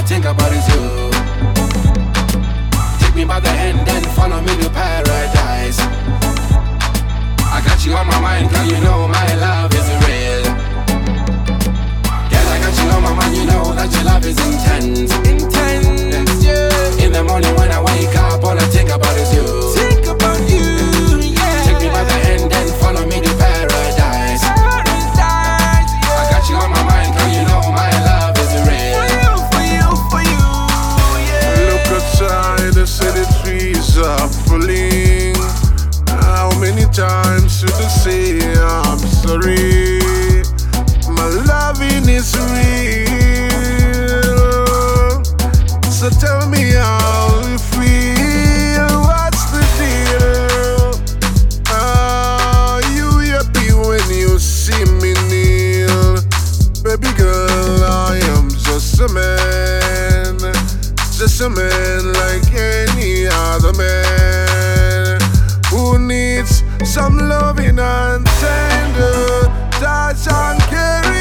think about is you. Take me by the hand and follow me to paradise. I got you on my mind, girl, you know my love is real. Girl, I got you on my mind, you know that your love is intense. Intense, yeah. In the morning when I wake up, all I think about is you. Think about you, yeah. Take me by the hand and follow me to paradise. Paradise, yeah. I got you on my mind, girl, you know my love is real. For you, yeah. Look outside, the city trees are falling. How many times should I say I'm sorry? My loving is real. So tell me how you feel. What's the deal? Are you happy when you see me kneel? Baby girl, I am just a man. Just a man like any other man who needs some loving and tender touch and caring.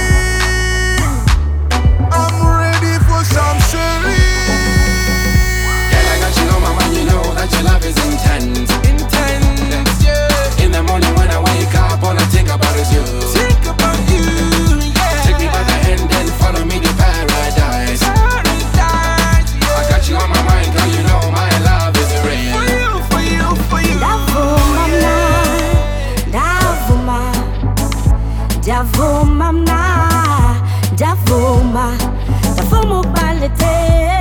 I'm ready for some sharing. Girl, I got you on my mind, you know that your love is intense. Intense, yeah. In the morning when I wake up, all I think about is you. Think about you, yeah. Take me by the hand and follow me to paradise. Paradise, yeah. I got you on my mind, girl, you know my love is real. For you. Davuma balete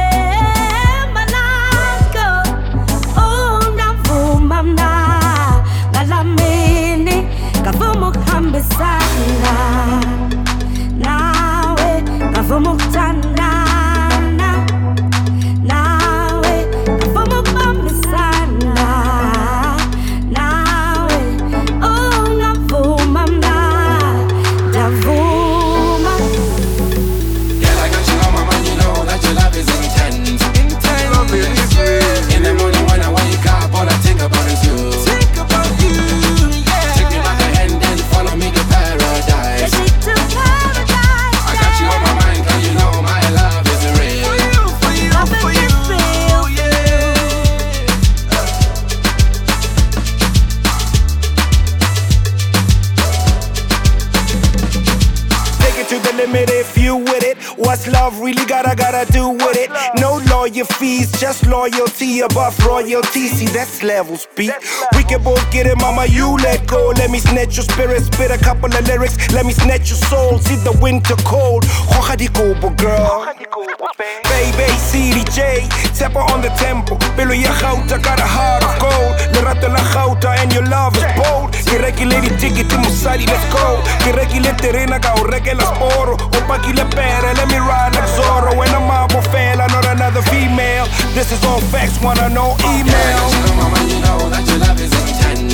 manako. Oh, davuma mna galamini kavumu kambisana nawe kavumu tandana nawe kavumu kambisana nawe. Oh, davuma mna davuma. In the morning when I wake up, all I think about is you. Think about you, yeah. Take me by the hand and follow me to paradise. I got you on my mind, girl, you know my love is real. For you, yeah. Take it to the limit if you with it. What's love really gotta do with it? No lawyer fees, just loyalty above royalty. See, that's levels, beat. We can both get it, mama, you let go. Let me snatch your spirit, spit a couple of lyrics. Let me snatch your soul, see the winter cold. Hochadikobo, girl. Baby, CDJ, tapper on the tempo. Bilo ya gauta, got a heart of gold. Lerato la gauta and your love is bold. Kirekilady ticket to Musali, let's go. Kirekilete rena ka ureke las poro. Opaki le pere, let me ride like Zorro. When I'm up or fail, I not another female. This is all facts, wanna know email. Yeah, I got you on my mind, you know that your love is intense.